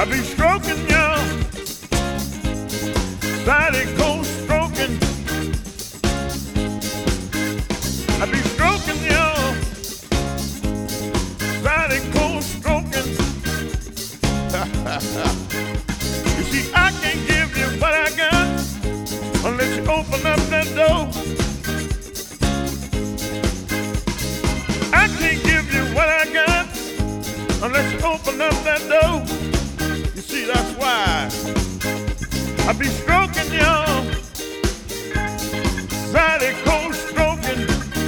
I be stroking y'all, slightly cold stroking. I be stroking y'all, slightly cold stroking. You see, I can't give you what I got unless you open up that door. I can't give you what I got unless you open up that door. You see, that's why I be stroking y'all, slightly cold stroking.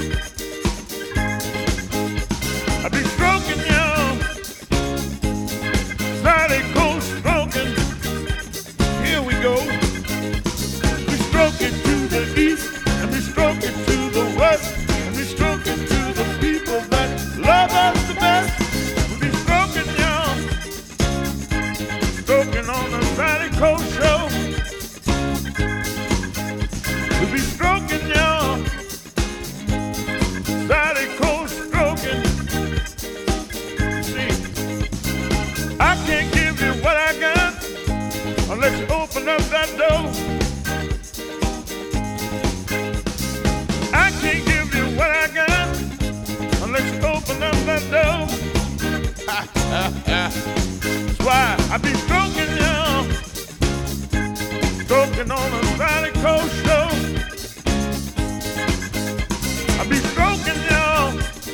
I be stroking y'all, slightly cold stroking. Here we go. We stroke it to the east, and we stroke it to the west, and we stroke it to the people that love us the best. We be stroking y'all, stroking on the Sally Cold Show. We be stroking y'all, Sally Cold stroking. See, I can't give you what I got unless you open up that door. I can't give you what I got unless you open up that door. That's why I be stroking y'all, stroking on a Sally Cold Show. I be stroking y'all,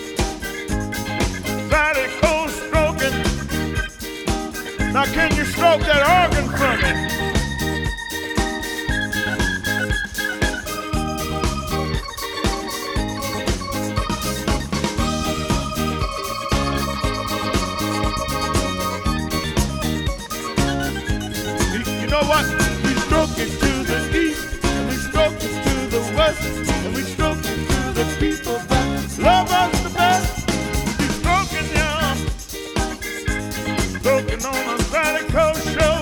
Sally Cold stroking. Now can you stroke that organ for me? You know what? We stroke it to the east, and we stroke it to the west, and we stroke it to the people that love us the best. We stroking y'all, stroking on a Sally Cold Show.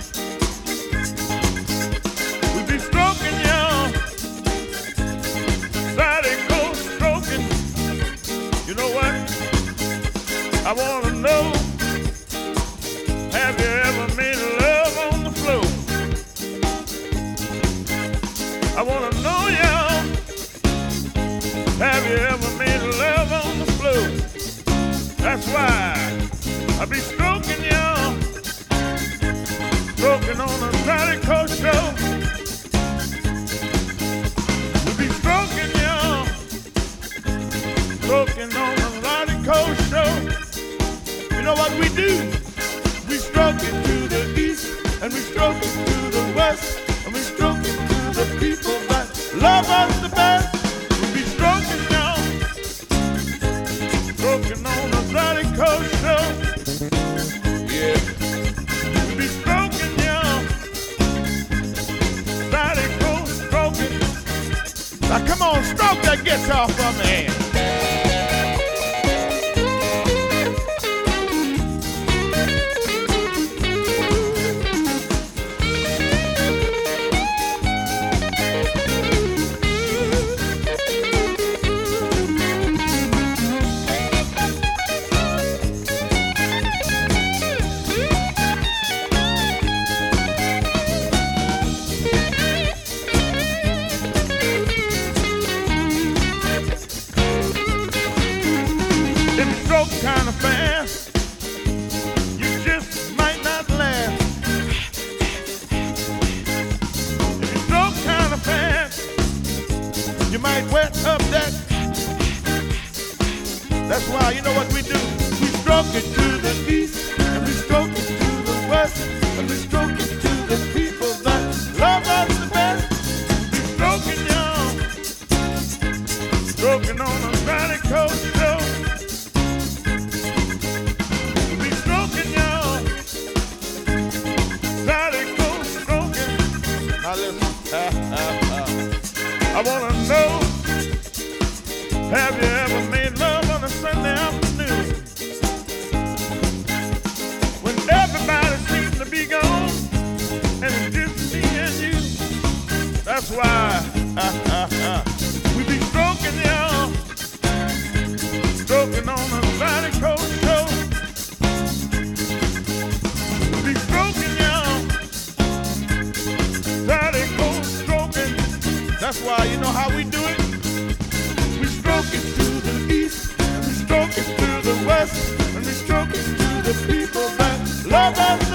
We be stroking y'all, Sally Cold stroking. You know what? I wanna know, have you ever made love on the floor? I wanna know y'all, have you ever made love on the floor? That's why I be stroking y'all, stroking on a Sally Cold Show. We be stroking y'all, stroking on a Sally Cold Show. You know what we do? We stroke it to the east, and we stroke it to the west, and we stroke it to the people that love us the best. We be stroking y'all, stroking on the Sally Cold Show. Yeah. We be stroking y'all, Sally Cold stroking. Now come on, stroke that guitar for me. If you stroke kind of fast, you just might not last. If you stroke kind of fast, you might wet up that. That's why, you know what we do? We stroke it to the east, and we stroke it to the west, and we stroke it to the people that love us the best. We stroking y'all, stroking on a Sally Cold Show. We stroking y'all, Sally Cold stroking. Now listen, I wanna know, have you ever made love on a Sunday afternoon when everybody seems to be gone and it's just me and you? That's why we be stroking y'all, stroking on a Sally Cold Show. We be stroking That's why, you know how we do it? We stroke it to the east, and we stroke it to the west, and we stroke it to the people that love us.